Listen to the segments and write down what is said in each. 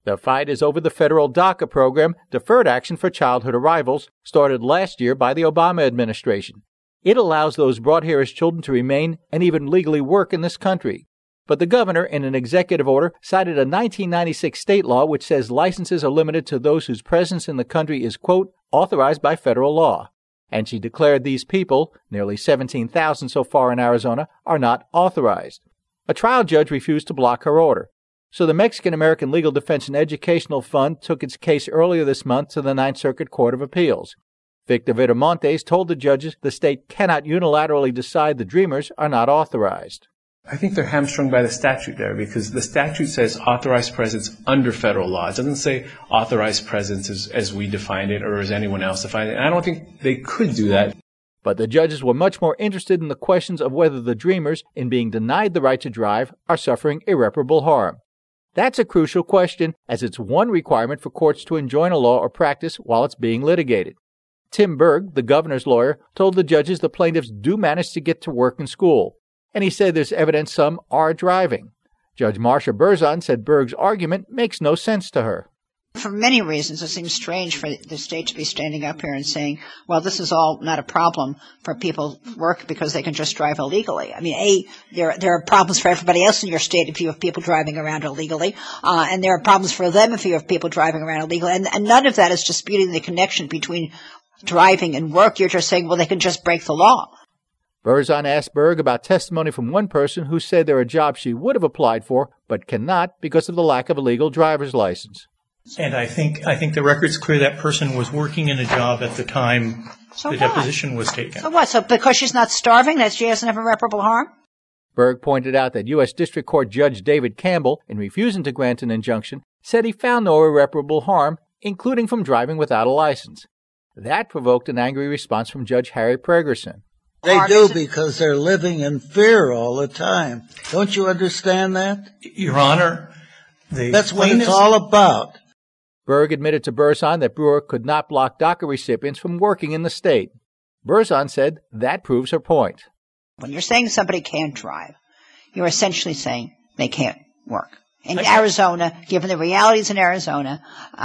The fight is over the federal DACA program, Deferred Action for Childhood Arrivals, started last year by the Obama administration. It allows those brought here as children to remain and even legally work in this country. But the governor, in an executive order, cited a 1996 state law which says licenses are limited to those whose presence in the country is, quote, authorized by federal law. And she declared these people, nearly 17,000 so far in Arizona, are not authorized. A trial judge refused to block her order. So the Mexican-American Legal Defense and Educational Fund took its case earlier this month to the Ninth Circuit Court of Appeals. Victor Viramontes told the judges the state cannot unilaterally decide the Dreamers are not authorized. I think they're hamstrung by the statute there because the statute says authorized presence under federal law. It doesn't say authorized presence as we defined it or as anyone else defined it. And I don't think they could do that. But the judges were much more interested in the questions of whether the Dreamers, in being denied the right to drive, are suffering irreparable harm. That's a crucial question, as it's one requirement for courts to enjoin a law or practice while it's being litigated. Tim Berg, the governor's lawyer, told the judges the plaintiffs do manage to get to work and school, and he said there's evidence some are driving. Judge Marcia Berzon said Berg's argument makes no sense to her. For many reasons, it seems strange for the state to be standing up here and saying, well, this is all not a problem for people who work because they can just drive illegally. I mean, there are problems for everybody else in your state if you have people driving around illegally, and there are problems for them if you have people driving around illegally. And none of that is disputing the connection between driving and work. You're just saying, well, they can just break the law. Berzon asked Berg about testimony from one person who said there are jobs she would have applied for but cannot because of the lack of a legal driver's license. And I think the record's clear that person was working in a job at the time deposition was taken. So what? So because she's not starving, that she doesn't have irreparable harm? Berg pointed out that U.S. District Court Judge David Campbell, in refusing to grant an injunction, said he found no irreparable harm, including from driving without a license. That provoked an angry response from Judge Harry Pregerson. They do because they're living in fear all the time. Don't you understand that? Your Honor, that's what it's all about. Berg admitted to Berzon that Brewer could not block DACA recipients from working in the state. Berzon said that proves her point. When you're saying somebody can't drive, you're essentially saying they can't work. In Arizona, given the realities in Arizona,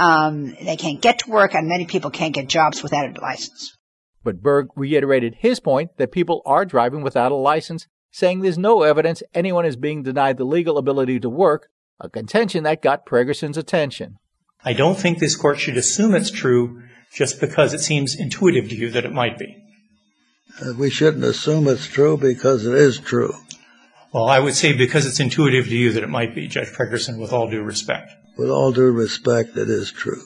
they can't get to work and many people can't get jobs without a license. But Berg reiterated his point that people are driving without a license, saying there's no evidence anyone is being denied the legal ability to work, a contention that got Pregerson's attention. I don't think this court should assume it's true just because it seems intuitive to you that it might be. We shouldn't assume it's true because it is true. Well, I would say because it's intuitive to you that it might be, Judge Pregerson, with all due respect. With all due respect, it is true.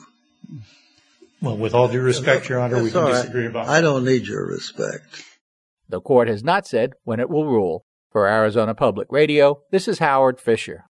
Well, with all due respect, Your Honor, we can disagree about it. I don't need your respect. The court has not said when it will rule. For Arizona Public Radio, this is Howard Fisher.